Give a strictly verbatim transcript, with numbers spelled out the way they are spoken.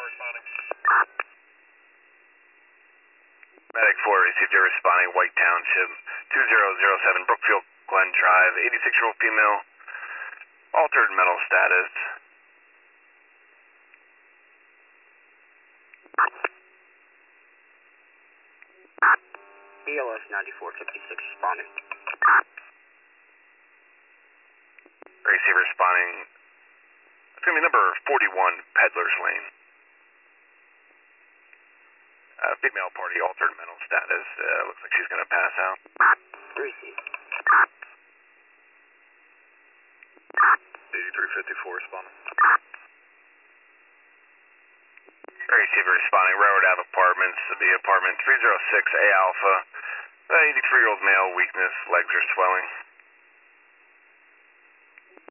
responding. Medic four received your responding, White Township, two zero zero seven Brookfield Glen Drive, eighty-six-year-old female, altered mental status. E L S ninety-four fifty-six responding. Receive responding, it's going to be number forty-one, Peddler's Lane. Uh, female party, altered mental status. Uh, looks like she's going to pass out. Receive. eighty-three fifty-four responding. Receiver responding, Railroad Ave Apartments, the apartment three oh six A Alpha. Uh, eighty-three-year-old male, weakness, legs are swelling.